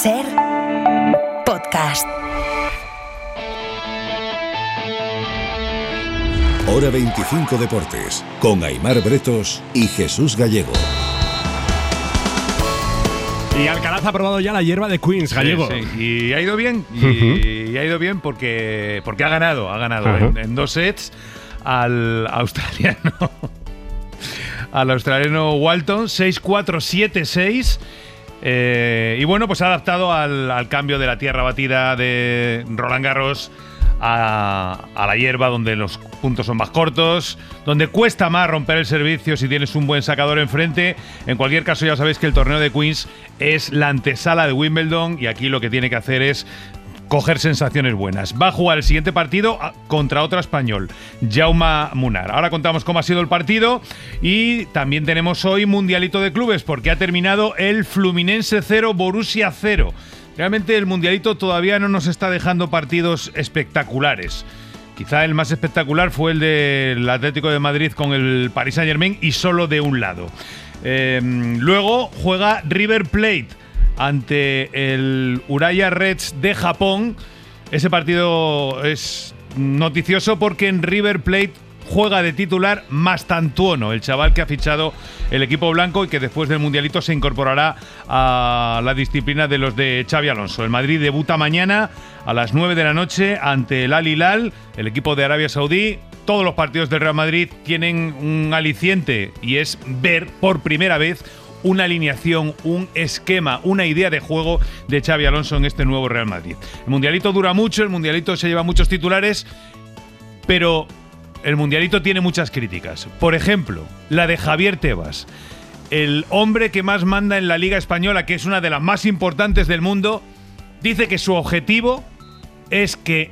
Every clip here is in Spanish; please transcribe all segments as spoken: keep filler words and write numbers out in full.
Ser podcast. Hora veinticinco Deportes, con Aimar Bretos y Jesús Gallego. Y Alcaraz ha probado ya la hierba de Queens, Gallego. Sí, sí. Y ha ido bien. Y, uh-huh. y ha ido bien porque, porque ha ganado. Ha ganado uh-huh. en, en dos sets al australiano. al australiano Walton. seis cuatro, siete seis. Eh, y bueno, pues ha adaptado al, al cambio de la tierra batida de Roland Garros a, a la hierba, donde los puntos son más cortos, donde cuesta más romper el servicio si tienes un buen sacador enfrente. En cualquier caso, ya sabéis que el torneo de Queens es la antesala de Wimbledon y aquí lo que tiene que hacer es coger sensaciones buenas. Va a jugar el siguiente partido contra otro español, Jaume Munar. Ahora contamos cómo ha sido el partido y también tenemos hoy Mundialito de Clubes porque ha terminado el Fluminense cero, Borussia cero. Realmente el Mundialito todavía no nos está dejando partidos espectaculares. Quizá el más espectacular fue el del Atlético de Madrid con el Paris Saint-Germain y solo de un lado. Eh, luego juega River Plate ante el Urawa Reds de Japón. Ese partido es noticioso porque en River Plate juega de titular Mastantuono, el chaval que ha fichado el equipo blanco y que después del Mundialito se incorporará a la disciplina de los de Xabi Alonso. El Madrid debuta mañana a las nueve de la noche ante el Al Hilal, el equipo de Arabia Saudí. Todos los partidos del Real Madrid tienen un aliciente y es ver por primera vez una alineación, un esquema, una idea de juego de Xabi Alonso en este nuevo Real Madrid. El Mundialito dura mucho, el Mundialito se lleva muchos titulares, pero el Mundialito tiene muchas críticas. Por ejemplo, la de Javier Tebas, el hombre que más manda en la Liga Española, que es una de las más importantes del mundo, dice que su objetivo es que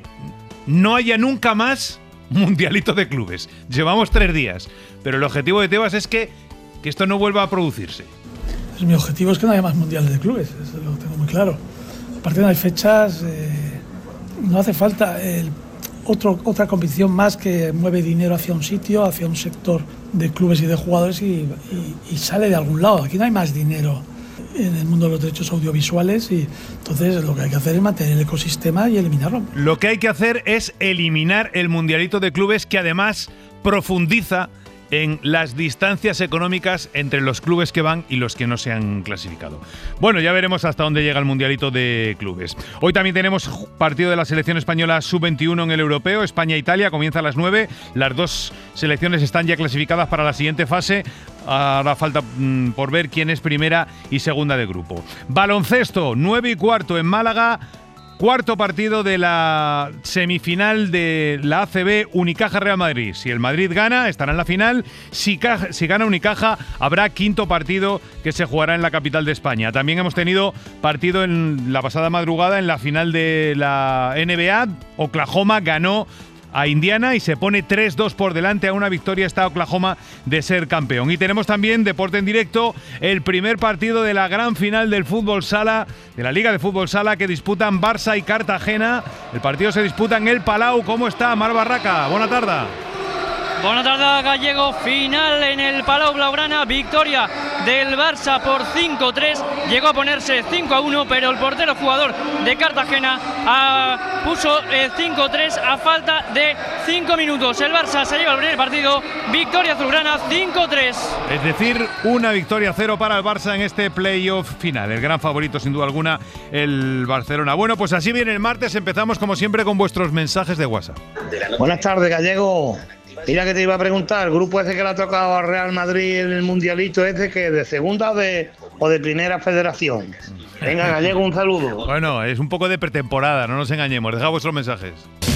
no haya nunca más Mundialito de Clubes. Llevamos tres días, pero el objetivo de Tebas es que, que esto no vuelva a producirse. Pues mi objetivo es que no haya más mundiales de clubes, eso lo tengo muy claro. Aparte no hay fechas, eh, no hace falta el, otro, otra competición más que mueve dinero hacia un sitio, hacia un sector de clubes y de jugadores y, y, y sale de algún lado. Aquí no hay más dinero en el mundo de los derechos audiovisuales y entonces lo que hay que hacer es mantener el ecosistema y eliminarlo. Lo que hay que hacer es eliminar el Mundialito de Clubes, que además profundiza en las distancias económicas entre los clubes que van y los que no se han clasificado. Bueno, ya veremos hasta dónde llega el Mundialito de Clubes. Hoy también tenemos partido de la selección española sub veintiuno en el Europeo. España-Italia comienza a las nueve. Las dos selecciones están ya clasificadas para la siguiente fase. Ahora falta mmm, por ver quién es primera y segunda de grupo. Baloncesto, nueve y cuarto en Málaga. Cuarto partido de la semifinal de la A C B, Unicaja Real Madrid. Si el Madrid gana, estará en la final. Si, caja, si gana Unicaja, habrá quinto partido que se jugará en la capital de España. También hemos tenido partido en la pasada madrugada en la final de la N B A. Oklahoma ganó a Indiana y se pone tres dos por delante. A una victoria está Oklahoma de ser campeón. Y tenemos también deporte en directo, el primer partido de la gran final del fútbol sala, de la Liga de Fútbol Sala, que disputan Barça y Cartagena. El partido se disputa en el Palau. ¿Cómo está Mar Barraca? Buena tarde. Buena tarde, Gallego. Final en el Palau Blaugrana. Victoria del Barça por cinco tres. Llegó a ponerse cinco a uno, pero el portero jugador de Cartagena ah, puso el cinco tres a falta de cinco minutos. El Barça se lleva el primer partido. Victoria azulgrana cinco tres. Es decir, una victoria cero para el Barça en este playoff final. El gran favorito, sin duda alguna, el Barcelona. Bueno, pues así viene el martes. Empezamos, como siempre, con vuestros mensajes de WhatsApp. Buenas tardes, Gallego. Mira que te iba a preguntar, el grupo ese que le ha tocado a Real Madrid en el Mundialito ese, que de segunda o de, o de primera federación. Venga, Gallego, un saludo. Bueno, es un poco de pretemporada, no nos engañemos. Dejad vuestros mensajes.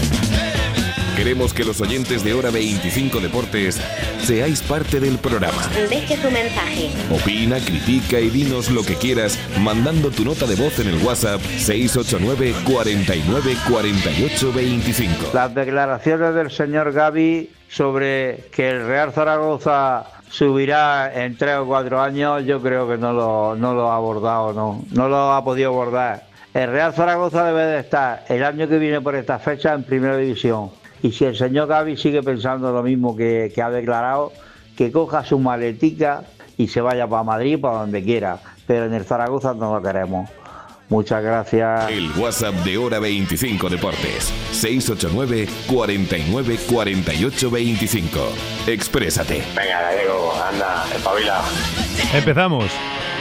Queremos que los oyentes de Hora veinticinco Deportes seáis parte del programa. Deje tu mensaje. Opina, critica y dinos lo que quieras mandando tu nota de voz en el WhatsApp seis ocho nueve, cuarenta y nueve, cuarenta y ocho, veinticinco. Las declaraciones del señor Gavi sobre que el Real Zaragoza subirá en tres o cuatro años, yo creo que no lo, no lo ha abordado, no, no lo ha podido abordar. El Real Zaragoza debe de estar el año que viene por esta fecha en Primera División. Y si el señor Gavi sigue pensando lo mismo que, que ha declarado, que coja su maletica y se vaya para Madrid, para donde quiera. Pero en el Zaragoza no lo queremos. Muchas gracias. El WhatsApp de Hora veinticinco Deportes. seis ocho nueve, cuarenta y nueve, cuarenta y ocho, veinticinco. Exprésate. Venga, Gallego, anda, espabila. Empezamos.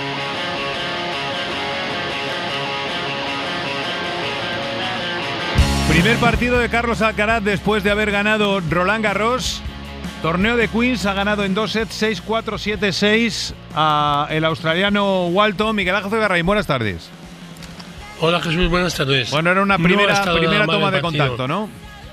Primer partido de Carlos Alcaraz después de haber ganado Roland Garros. Torneo de Queens, ha ganado en dos sets, seis cuatro, siete seis a el australiano Walton. Miguel Ángel Garraín, buenas tardes. Hola Jesús, buenas tardes. Bueno, era una primera, no primera toma de contacto, ¿no?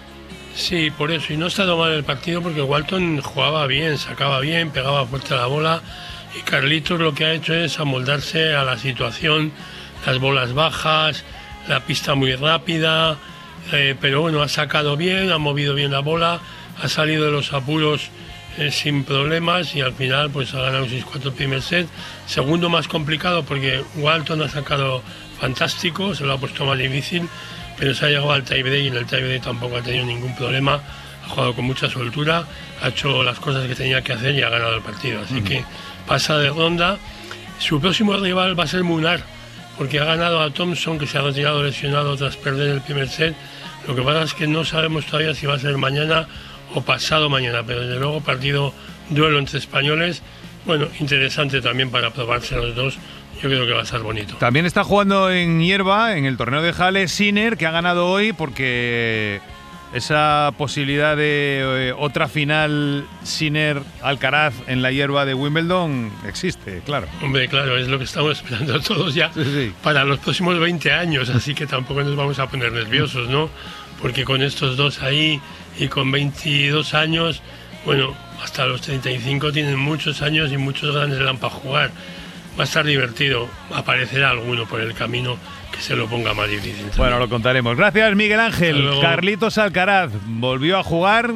Sí, por eso, y no ha estado mal el partido porque Walton jugaba bien, sacaba bien, pegaba fuerte a la bola, y Carlitos lo que ha hecho es amoldarse a la situación, las bolas bajas, la pista muy rápida, eh, pero bueno, ha sacado bien, ha movido bien la bola, ha salido de los apuros eh, sin problemas y al final pues ha ganado seis cuatro el primer set. Segundo más complicado porque Walton ha sacado fantástico, se lo ha puesto más difícil, pero se ha llegado al tiebreak y en el tiebreak tampoco ha tenido ningún problema, ha jugado con mucha soltura, ha hecho las cosas que tenía que hacer y ha ganado el partido, así uh-huh. que pasa de ronda. Su próximo rival va a ser Munar, porque ha ganado a Thompson, que se ha retirado lesionado tras perder el primer set. Lo que pasa es que no sabemos todavía si va a ser mañana o pasado mañana, pero desde luego partido, duelo entre españoles, bueno, interesante también para probarse los dos. Yo creo que va a estar bonito. También está jugando en hierba, en el torneo de Halle, Sinner, que ha ganado hoy porque esa posibilidad de eh, otra final Sinner-Alcaraz en la hierba de Wimbledon existe, claro. Hombre, claro, es lo que estamos esperando todos ya sí, sí. para los próximos veinte años, así que tampoco nos vamos a poner nerviosos, ¿no? Porque con estos dos ahí y con veintidós años, bueno, hasta los treinta y cinco tienen muchos años y muchos grandes Slam para jugar. Va a estar divertido, aparecerá alguno por el camino que se lo ponga más difícil también. Bueno, lo contaremos. Gracias, Miguel Ángel. Carlitos Alcaraz volvió a jugar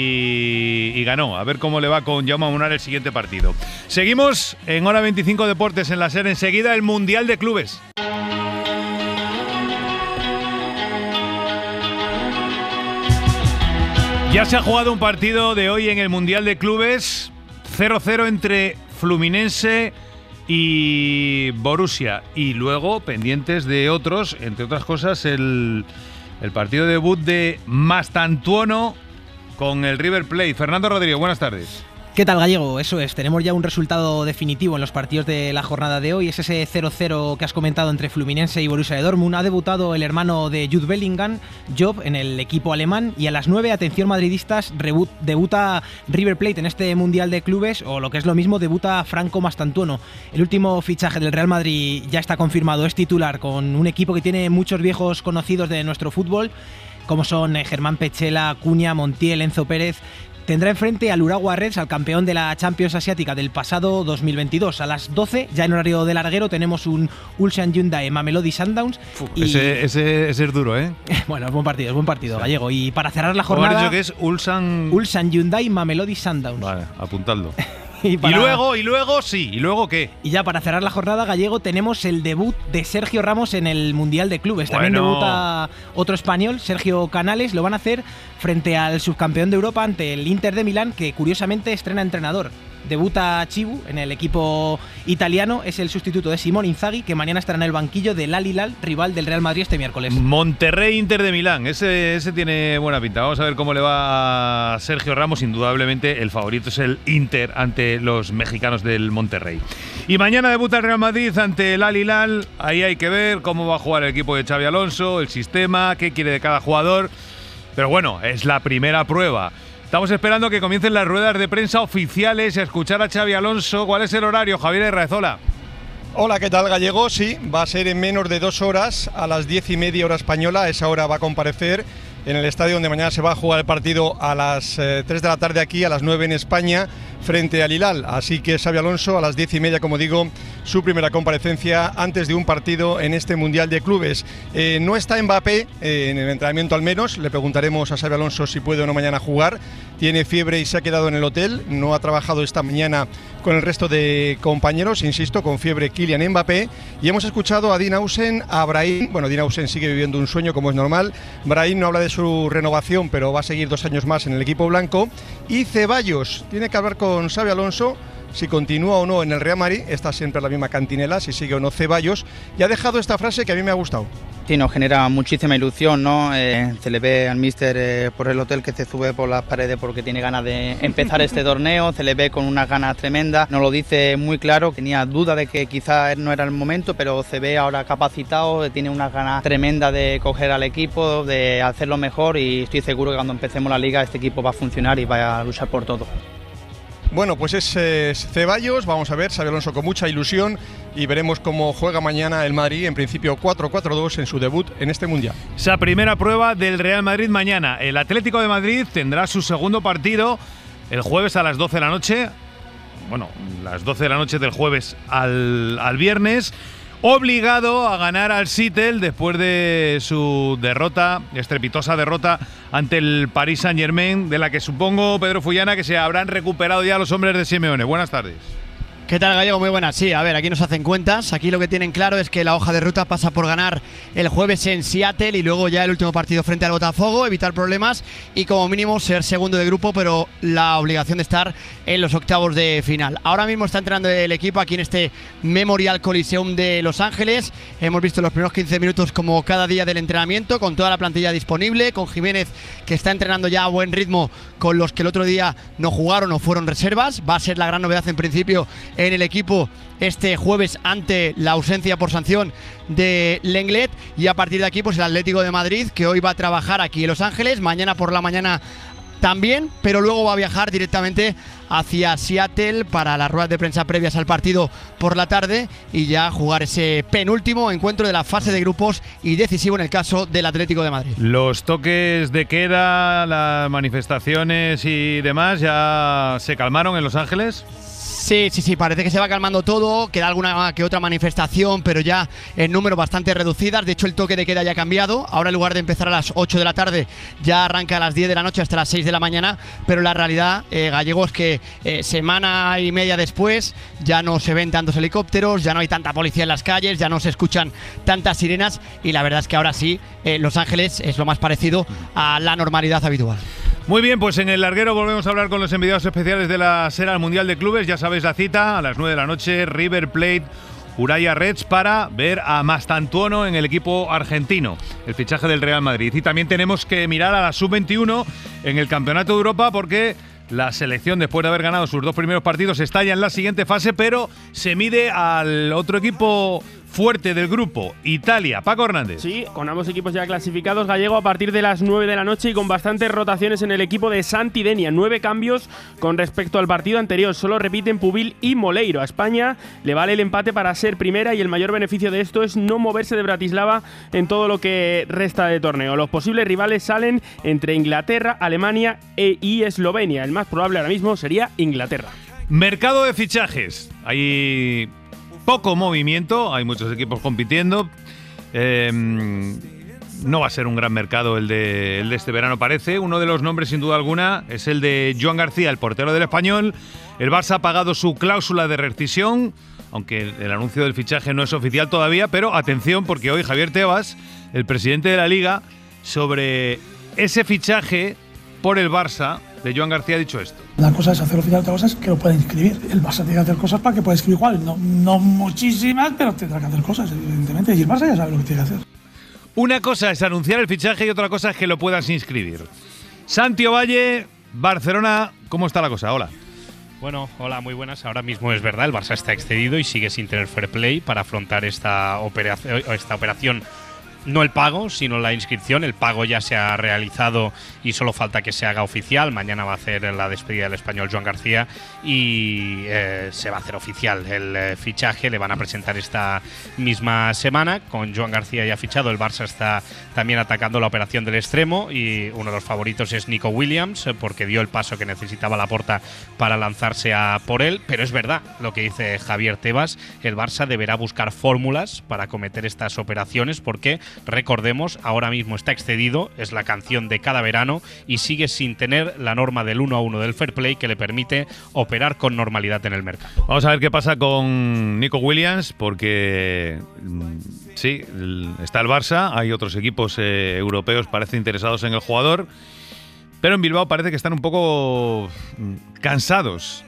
y, y ganó. A ver cómo le va con Jaume Munar el siguiente partido. Seguimos en Hora veinticinco Deportes en la SER. Enseguida el Mundial de Clubes. Ya se ha jugado un partido de hoy en el Mundial de Clubes. cero cero entre Fluminense y Borussia, y luego pendientes de otros, entre otras cosas el, el partido debut de Mastantuono con el River Plate. Fernando Rodríguez, buenas tardes. ¿Qué tal, Gallego? Eso es, tenemos ya un resultado definitivo en los partidos de la jornada de hoy. Es ese cero cero que has comentado entre Fluminense y Borussia de Dortmund. Ha debutado el hermano de Jude Bellingham, Job, en el equipo alemán. Y a las nueve, atención madridistas, rebut, debuta River Plate en este Mundial de Clubes, o lo que es lo mismo, debuta Franco Mastantuono. El último fichaje del Real Madrid ya está confirmado, es titular con un equipo que tiene muchos viejos conocidos de nuestro fútbol, como son Germán Pechela, Cunha, Montiel, Enzo Pérez. Tendrá enfrente al Urawa Reds, al campeón de la Champions Asiática del pasado dos mil veintidós. A las doce, ya en horario de larguero, tenemos un Ulsan Hyundai Mamelodi Sundowns. Uf, y... ese, ese, ese es duro, ¿eh? Bueno, es buen partido, es buen partido, sí. Gallego. Y para cerrar la jornada... ¿Cómo has dicho que es? Ulsan... Ulsan Hyundai Mamelodi Sundowns. Vale, apuntadlo. Y, para... y luego, y luego sí, ¿y luego qué? Y ya para cerrar la jornada, Gallego, tenemos el debut de Sergio Ramos en el Mundial de Clubes. También bueno. debuta otro español, Sergio Canales. Lo van a hacer frente al subcampeón de Europa ante el Inter de Milán, que curiosamente estrena entrenador. Debuta Chibu en el equipo italiano, es el sustituto de Simón Inzaghi, que mañana estará en el banquillo del Al Hilal, rival del Real Madrid este miércoles. Monterrey Inter de Milán, ese, ese tiene buena pinta. Vamos a ver cómo le va a Sergio Ramos. Indudablemente el favorito es el Inter ante los mexicanos del Monterrey. Y mañana debuta el Real Madrid ante el Al Hilal. Ahí hay que ver cómo va a jugar el equipo de Xabi Alonso, el sistema, qué quiere de cada jugador. Pero bueno, es la primera prueba. Estamos esperando que comiencen las ruedas de prensa oficiales y a escuchar a Xabi Alonso. ¿Cuál es el horario, Javier Herraezola? Hola, ¿qué tal, Gallego? Sí, va a ser en menos de dos horas, a las diez y media hora española. A esa hora va a comparecer en el estadio donde mañana se va a jugar el partido a las eh, tres de la tarde aquí, a las nueve en España, frente al Hilal. Así que Xabi Alonso a las diez y media, como digo, su primera comparecencia antes de un partido en este Mundial de Clubes. Eh, no está Mbappé, eh, en el entrenamiento al menos. Le preguntaremos a Xabi Alonso si puede o no mañana jugar. Tiene fiebre y se ha quedado en el hotel. No ha trabajado esta mañana con el resto de compañeros, insisto, con fiebre Kylian Mbappé. Y hemos escuchado a Dean Huijsen, a Brahim. Bueno, Dean Huijsen sigue viviendo un sueño, como es normal. Brahim no habla de su renovación, pero va a seguir dos años más en el equipo blanco. Y Ceballos tiene que hablar con Xabi Alonso si continúa o no en el Real Madrid. Está siempre la misma cantinela, si sigue o no Ceballos, y ha dejado esta frase que a mí me ha gustado. Sí, nos genera muchísima ilusión, ¿no? Eh, se le ve al míster eh, por el hotel que se sube por las paredes porque tiene ganas de empezar este torneo, se le ve con unas ganas tremendas, nos lo dice muy claro, tenía duda de que quizás no era el momento, pero se ve ahora capacitado, tiene unas ganas tremendas de coger al equipo, de hacerlo mejor, y estoy seguro que cuando empecemos la liga este equipo va a funcionar y va a luchar por todo. Bueno, pues es, es Ceballos, vamos a ver, Xabi Alonso con mucha ilusión, y veremos cómo juega mañana el Madrid, en principio cuatro cuatro dos en su debut en este Mundial. Esa primera prueba del Real Madrid mañana. El Atlético de Madrid tendrá su segundo partido el jueves a las doce de la noche, bueno, las doce de la noche del jueves al, al viernes, obligado a ganar al Seattle después de su derrota, estrepitosa derrota ante el Paris Saint-Germain, de la que supongo, Pedro Fullana, que se habrán recuperado ya los hombres de Simeone. Buenas tardes. ¿Qué tal, Gallego? Muy buenas. Sí, a ver, aquí nos hacen cuentas. Aquí lo que tienen claro es que la hoja de ruta pasa por ganar el jueves en Seattle y luego ya el último partido frente al Botafogo, evitar problemas y como mínimo ser segundo de grupo, pero la obligación de estar en los octavos de final. Ahora mismo está entrenando el equipo aquí en este Memorial Coliseum de Los Ángeles. Hemos visto los primeros quince minutos como cada día del entrenamiento, con toda la plantilla disponible, con Jiménez que está entrenando ya a buen ritmo con los que el otro día no jugaron o fueron reservas. Va a ser la gran novedad en principio en el equipo este jueves ante la ausencia por sanción de Lenglet, y a partir de aquí pues el Atlético de Madrid, que hoy va a trabajar aquí en Los Ángeles, mañana por la mañana también, pero luego va a viajar directamente hacia Seattle para las ruedas de prensa previas al partido por la tarde y ya jugar ese penúltimo encuentro de la fase de grupos y decisivo en el caso del Atlético de Madrid. Los toques de queda, las manifestaciones y demás, ¿ya se calmaron en Los Ángeles? Sí, sí, sí, parece que se va calmando todo, queda alguna que otra manifestación, pero ya en números bastante reducidas. De hecho, el toque de queda ya ha cambiado. Ahora, en lugar de empezar a las ocho de la tarde, ya arranca a las diez de la noche hasta las seis de la mañana. Pero la realidad, eh, Gallego, es que eh, semana y media después ya no se ven tantos helicópteros, ya no hay tanta policía en las calles, ya no se escuchan tantas sirenas y la verdad es que ahora sí, eh, Los Ángeles es lo más parecido a la normalidad habitual. Muy bien, pues en el larguero volvemos a hablar con los enviados especiales de la Sera al Mundial de Clubes. Ya sabéis la cita, a las nueve de la noche, River Plate, Uraia Reds, para ver a Mastantuono en el equipo argentino, el fichaje del Real Madrid. Y también tenemos que mirar a la sub veintiuno en el Campeonato de Europa, porque la selección, después de haber ganado sus dos primeros partidos, está ya en la siguiente fase, pero se mide al otro equipo fuerte del grupo, Italia. Paco Hernández. Sí, con ambos equipos ya clasificados, Gallego, a partir de las nueve de la noche y con bastantes rotaciones en el equipo de Santidenia. Nueve cambios con respecto al partido anterior. Solo repiten Pubil y Moleiro. A España le vale el empate para ser primera y el mayor beneficio de esto es no moverse de Bratislava en todo lo que resta de torneo. Los posibles rivales salen entre Inglaterra, Alemania e y Eslovenia. El más probable ahora mismo sería Inglaterra. Mercado de fichajes. Hay poco movimiento, hay muchos equipos compitiendo. Eh, no va a ser un gran mercado el de, el de este verano, parece. Uno de los nombres, sin duda alguna, es el de Joan García, el portero del Español. El Barça ha pagado su cláusula de rescisión, aunque el anuncio del fichaje no es oficial todavía. Pero atención, porque hoy Javier Tebas, el presidente de la Liga, sobre ese fichaje por el Barça de Joan García, ha dicho esto. Una cosa es hacer oficial, otra cosa es que lo pueda inscribir. El Barça tiene que hacer cosas para que pueda inscribir igual. No, no muchísimas, pero tendrá que hacer cosas, evidentemente. Y el Barça ya sabe lo que tiene que hacer. Una cosa es anunciar el fichaje y otra cosa es que lo puedas inscribir. Santi Ovalle, Barcelona, ¿cómo está la cosa? Hola. Bueno, hola, muy buenas. Ahora mismo es verdad, el Barça está excedido y sigue sin tener fair play para afrontar esta operación, esta operación. No el pago, sino la inscripción. El pago ya se ha realizado y solo falta que se haga oficial. Mañana va a hacer la despedida del español Joan García y eh, se va a hacer oficial el eh, fichaje. Le van a presentar esta misma semana. Con Joan García ya fichado, el Barça está también atacando la operación del extremo y uno de los favoritos es Nico Williams, porque dio el paso que necesitaba Laporta para lanzarse a por él. Pero es verdad lo que dice Javier Tebas, el Barça deberá buscar fórmulas para cometer estas operaciones porque, recordemos, ahora mismo está excedido, es la canción de cada verano y sigue sin tener la norma del uno a uno del fair play que le permite operar con normalidad en el mercado. Vamos a ver qué pasa con Nico Williams, porque sí, está el Barça, hay otros equipos eh, europeos parece interesados en el jugador, Pero en Bilbao parece que están un poco cansados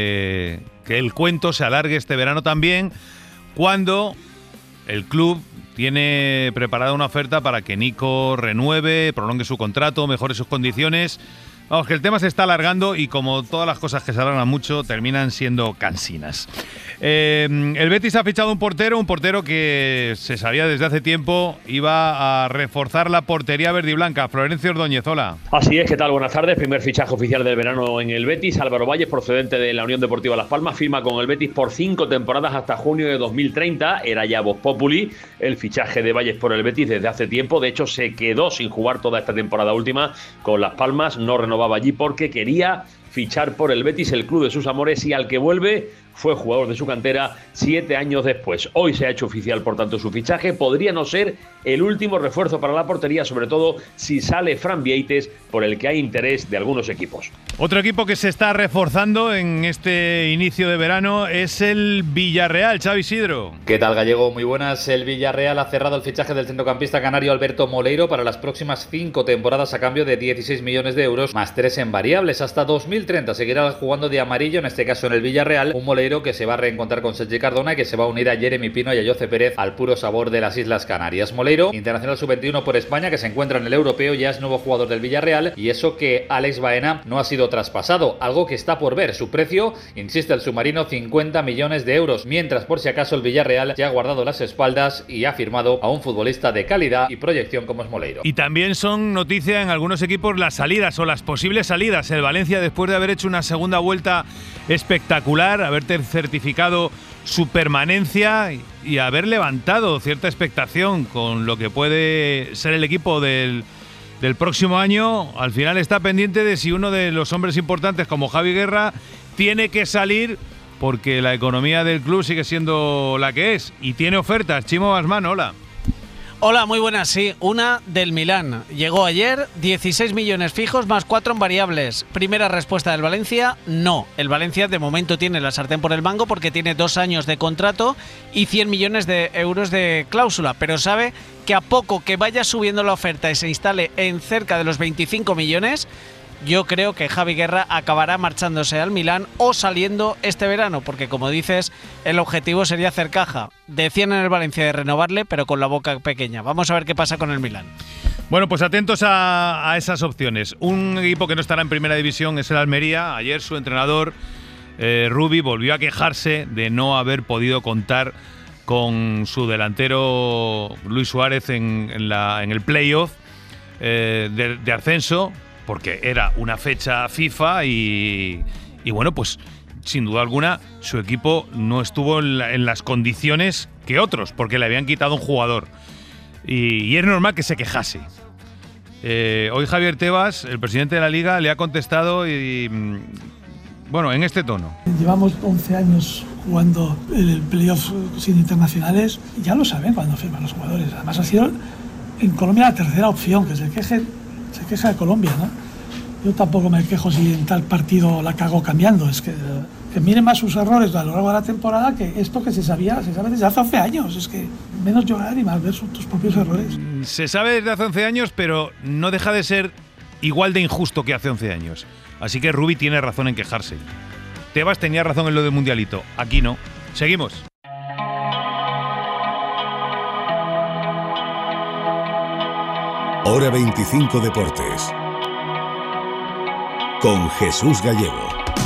de que el cuento se alargue este verano también, cuando el club tiene preparada una oferta para que Nico renueve, prolongue su contrato, mejore sus condiciones. Vamos, que el tema se está alargando y como todas las cosas que se alargan mucho, terminan siendo cansinas. Eh, el Betis ha fichado un portero, un portero que se sabía desde hace tiempo iba a reforzar la portería verde y blanca. Florencio Ordóñez, hola. Así es, ¿qué tal? Buenas tardes. Primer fichaje oficial del verano en el Betis. Álvaro Valles, procedente de la Unión Deportiva Las Palmas, firma con el Betis por cinco temporadas hasta junio de dos mil treinta. Era ya voz populi el fichaje de Valles por el Betis desde hace tiempo. De hecho, se quedó sin jugar toda esta temporada última con Las Palmas. No renovaba allí porque quería fichar por el Betis, el club de sus amores, y al que vuelve fue jugador de su cantera siete años después. Hoy se ha hecho oficial, por tanto, su fichaje. Podría no ser el último refuerzo para la portería, sobre todo si sale Fran Vieites, por el que hay interés de algunos equipos. Otro equipo que se está reforzando en este inicio de verano es el Villarreal. Xavi Isidro. ¿Qué tal, Gallego? Muy buenas. El Villarreal ha cerrado el fichaje del centrocampista canario Alberto Moleiro para las próximas cinco temporadas a cambio de dieciséis millones de euros, más tres en variables. Hasta dos mil treinta seguirá jugando de amarillo, en este caso en el Villarreal, un Moleiro que se va a reencontrar con Sergi Cardona y que se va a unir a Jeremy Pino y a Jose Pérez al puro sabor de las Islas Canarias. Moleiro, internacional sub veintiuno por España, que se encuentra en el europeo, ya es nuevo jugador del Villarreal, y eso que Alex Baena no ha sido traspasado, algo que está por ver. Su precio, insiste el submarino, cincuenta millones de euros, mientras por si acaso el Villarreal ya ha guardado las espaldas y ha firmado a un futbolista de calidad y proyección como es Moleiro. Y también son noticia en algunos equipos las salidas o las posibles salidas. El Valencia, después de haber hecho una segunda vuelta espectacular, haber certificado su permanencia y haber levantado cierta expectación con lo que puede ser el equipo del, del próximo año, al final está pendiente de si uno de los hombres importantes como Javi Guerra tiene que salir, porque la economía del club sigue siendo la que es y tiene ofertas. Chimo Basman, hola. Hola, muy buenas, sí. Una del Milán. Llegó ayer, dieciséis millones fijos más cuatro en variables. Primera respuesta del Valencia, no. El Valencia de momento tiene la sartén por el mango porque tiene dos años de contrato y cien millones de euros de cláusula, pero sabe que a poco que vaya subiendo la oferta y se instale en cerca de los veinticinco millones, yo creo que Javi Guerra acabará marchándose al Milán o saliendo este verano, porque como dices, el objetivo sería hacer caja. Decían en el Valencia de renovarle, pero con la boca pequeña. Vamos a ver qué pasa con el Milán. Bueno, pues atentos a, a esas opciones. Un equipo que no estará en primera división es el Almería. Ayer su entrenador, eh, Rubi, volvió a quejarse de no haber podido contar con su delantero Luis Suárez en, en, la, en el playoff eh, de, de ascenso, porque era una fecha FIFA y, y bueno, pues sin duda alguna su equipo no estuvo en, la, en las condiciones que otros, porque le habían quitado un jugador. Y, y es normal que se quejase. Eh, hoy Javier Tebas, el presidente de la Liga, le ha contestado y, bueno, en este tono. Llevamos once años jugando el playoff sin internacionales y ya lo saben cuando firman los jugadores. Además ha sido en Colombia la tercera opción, que se queje Se queja de Colombia, ¿no? Yo tampoco me quejo si en tal partido la cago cambiando. Es que, que miren más sus errores a lo largo de la temporada que esto que se sabía, se sabe desde hace once años. Es que menos llorar y más ver tus propios errores. Se sabe desde hace once años, pero no deja de ser igual de injusto que hace once años. Así que Rubi tiene razón en quejarse. Tebas tenía razón en lo del Mundialito. Aquí no. Seguimos. Hora veinticinco Deportes con Jesús Gallego.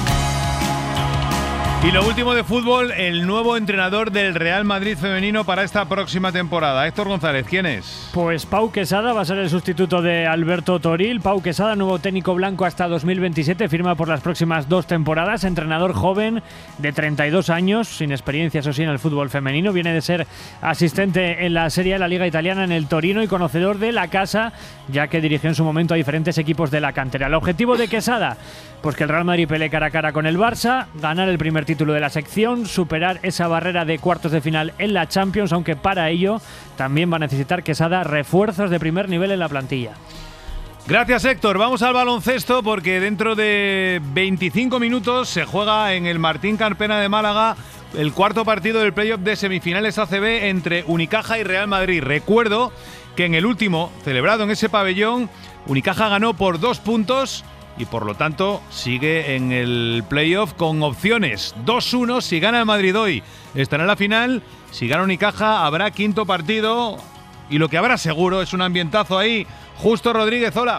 Y lo último de fútbol, el nuevo entrenador del Real Madrid femenino para esta próxima temporada. Héctor González, ¿quién es? Pues Pau Quesada va a ser el sustituto de Alberto Toril. Pau Quesada, nuevo técnico blanco hasta dos mil veintisiete, firma por las próximas dos temporadas. Entrenador joven de treinta y dos años, sin experiencia, eso sí, en el fútbol femenino. Viene de ser asistente en la Serie de la Liga Italiana en el Torino y conocedor de la casa, ya que dirigió en su momento a diferentes equipos de la cantera. El objetivo de Quesada, pues que el Real Madrid pelee cara a cara con el Barça, ganar el primer título de la sección, superar esa barrera de cuartos de final en la Champions, aunque para ello también va a necesitar Quesada refuerzos de primer nivel en la plantilla. Gracias, Héctor. Vamos al baloncesto porque dentro de veinticinco minutos se juega en el Martín Carpena de Málaga el cuarto partido del playoff de semifinales A C B entre Unicaja y Real Madrid. Recuerdo que en el último, celebrado en ese pabellón, Unicaja ganó por dos puntos y por lo tanto sigue en el playoff con opciones. dos uno, si gana el Madrid hoy estará en la final, si gana Unicaja habrá quinto partido y lo que habrá seguro es un ambientazo ahí. Justo Rodríguez, hola.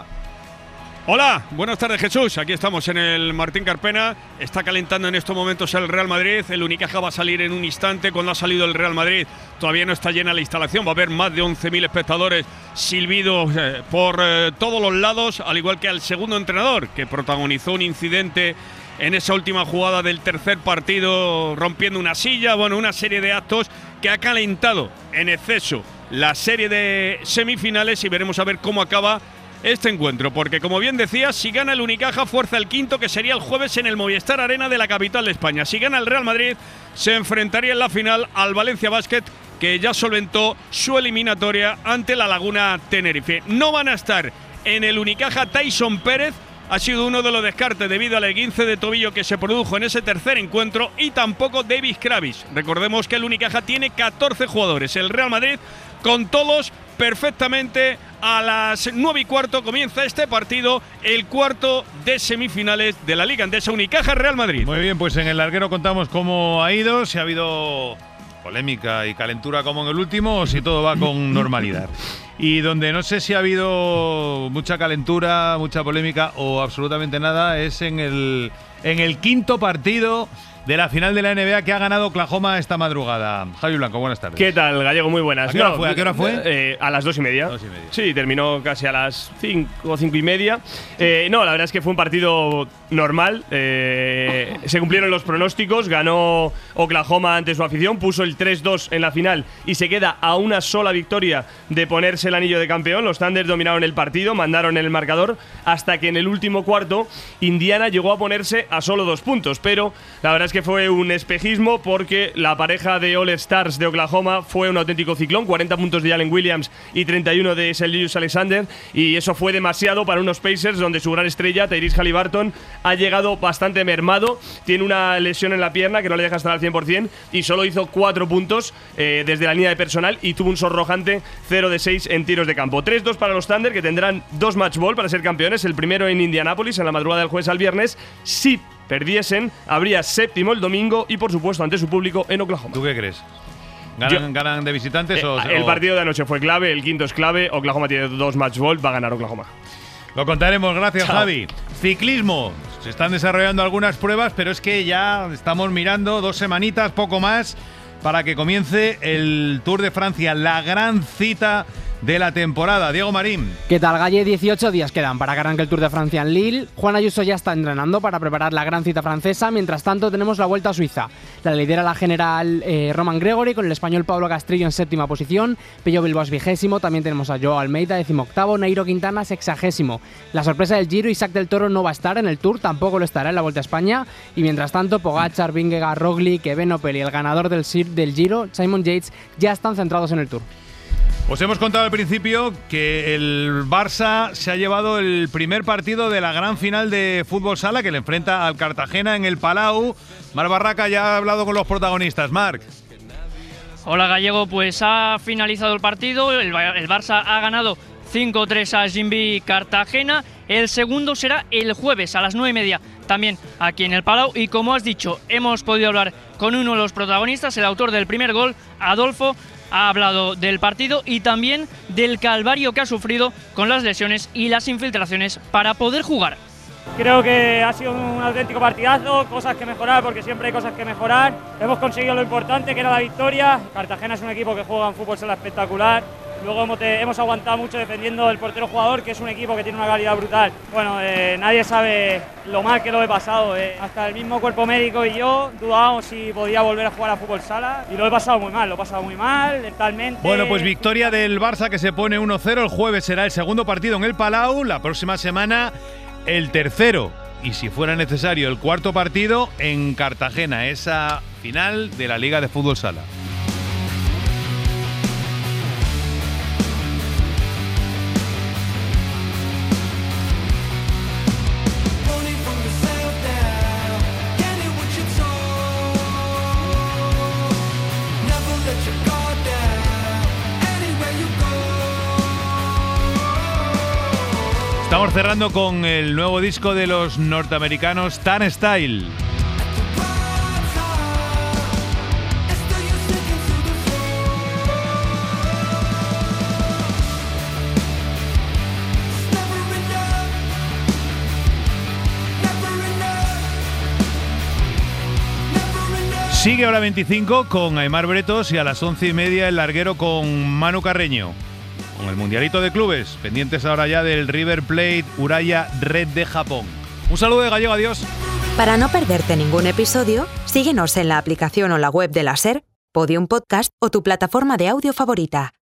Hola, buenas tardes Jesús, aquí estamos en el Martín Carpena, está calentando en estos momentos el Real Madrid, el Unicaja va a salir en un instante. Cuando ha salido el Real Madrid todavía no está llena la instalación, va a haber más de once mil espectadores silbidos eh, por eh, todos los lados, al igual que al segundo entrenador que protagonizó un incidente en esa última jugada del tercer partido rompiendo una silla, bueno, una serie de actos que ha calentado en exceso la serie de semifinales y veremos a ver cómo acaba este encuentro, porque como bien decía, si gana el Unicaja fuerza el quinto, que sería el jueves en el Movistar Arena de la capital de España. Si gana el Real Madrid se enfrentaría en la final al Valencia Basket, que ya solventó su eliminatoria ante la Laguna Tenerife. No van a estar en el Unicaja Tyson Pérez, ha sido uno de los descartes debido al esguince de tobillo que se produjo en ese tercer encuentro, y tampoco Davis Kravis. Recordemos que el Unicaja tiene catorce jugadores, el Real Madrid con todos perfectamente. A las nueve y cuarto comienza este partido, el cuarto de semifinales de la Liga Endesa, Unicaja Real Madrid. Muy bien, pues en el larguero contamos cómo ha ido, si ha habido polémica y calentura como en el último o si todo va con normalidad. Y donde no sé si ha habido mucha calentura, mucha polémica o absolutamente nada es en el, en el quinto partido de la final de la N B A que ha ganado Oklahoma esta madrugada. Javi Blanco, buenas tardes. ¿Qué tal, Gallego? Muy buenas. ¿A qué hora no, fue? ¿A qué hora fue? Eh, a las dos y media. Dos y media. Sí, terminó casi a las cinco, cinco y media. Eh, no, la verdad es que fue un partido normal. Eh, se cumplieron los pronósticos. Ganó Oklahoma ante su afición. Puso el tres dos en la final y se queda a una sola victoria de ponerse el anillo de campeón. Los Thunder dominaron el partido, mandaron en el marcador hasta que en el último cuarto Indiana llegó a ponerse a solo dos puntos. Pero la verdad es que que fue un espejismo porque la pareja de All Stars de Oklahoma fue un auténtico ciclón, cuarenta puntos de Jalen Williams y treinta y uno de Selgius Alexander, y eso fue demasiado para unos Pacers donde su gran estrella, Tyrese Haliburton, ha llegado bastante mermado, tiene una lesión en la pierna que no le deja estar al cien por cien y solo hizo cuatro puntos eh, desde la línea de personal y tuvo un sonrojante cero de seis en tiros de campo. tres dos para los Thunder, que tendrán dos match ball para ser campeones, el primero en Indianápolis en la madrugada del jueves al viernes. Si perdiesen, habría séptimo el domingo y por supuesto ante su público en Oklahoma. ¿Tú qué crees? ¿Ganan, Yo, ¿ganan de visitantes eh, o...? El o... partido de anoche fue clave, el quinto es clave, Oklahoma tiene dos match ball, va a ganar Oklahoma. Lo contaremos, gracias Chao. Javi. Ciclismo, se están desarrollando algunas pruebas, pero es que ya estamos mirando dos semanitas, poco más, para que comience el Tour de Francia, la gran cita de la temporada. Diego Marín. ¿Qué tal, Galle? dieciocho días quedan para que arranque el Tour de Francia en Lille. Juan Ayuso ya está entrenando para preparar la gran cita francesa. Mientras tanto, tenemos la Vuelta a Suiza. La lidera la general eh, Roman Gregory, con el español Pablo Castrillo en séptima posición. Pello Bilbao es vigésimo. También tenemos a Joao Almeida, decimoctavo. Nairo Quintana, sexagésimo. La sorpresa del Giro, Isaac del Toro, no va a estar en el Tour. Tampoco lo estará en la Vuelta a España. Y mientras tanto, Pogačar, Vingegaard, Roglic, Evenepoel y el ganador del, del Giro, Simon Yates, ya están centrados en el Tour. Os hemos contado al principio que el Barça se ha llevado el primer partido de la gran final de fútbol sala que le enfrenta al Cartagena en el Palau. Marc Barraca ya ha hablado con los protagonistas. Marc. Hola Gallego, pues ha finalizado el partido, el, el Barça ha ganado cinco tres a Gimbi Cartagena. El segundo será el jueves a las nueve y media, también aquí en el Palau. Y como has dicho, hemos podido hablar con uno de los protagonistas, el autor del primer gol, Adolfo. Ha hablado del partido y también del calvario que ha sufrido con las lesiones y las infiltraciones para poder jugar. Creo que ha sido un auténtico partidazo, cosas que mejorar porque siempre hay cosas que mejorar. Hemos conseguido lo importante, que era la victoria. Cartagena es un equipo que juega en fútbol sala espectacular. Luego hemos, te, hemos aguantado mucho defendiendo el portero jugador, que es un equipo que tiene una calidad brutal. Bueno, eh, nadie sabe lo mal que lo he pasado. Eh. Hasta el mismo cuerpo médico y yo dudábamos si podía volver a jugar a fútbol sala. Y lo he pasado muy mal, lo he pasado muy mal, mentalmente. Bueno, pues victoria del Barça que se pone uno cero. El jueves será el segundo partido en el Palau. La próxima semana el tercero. Y si fuera necesario el cuarto partido en Cartagena. Esa final de la Liga de Fútbol Sala. Estamos cerrando con el nuevo disco de los norteamericanos Tan Style. Sigue ahora veinticinco con Aimar Bretos y a las once y media el larguero con Manu Carreño. Con el Mundialito de Clubes, pendientes ahora ya del River Plate Urawa Red de Japón. Un saludo de Gallego, adiós. Para no perderte ningún episodio, síguenos en la aplicación o la web de la SER, Podium Podcast o tu plataforma de audio favorita.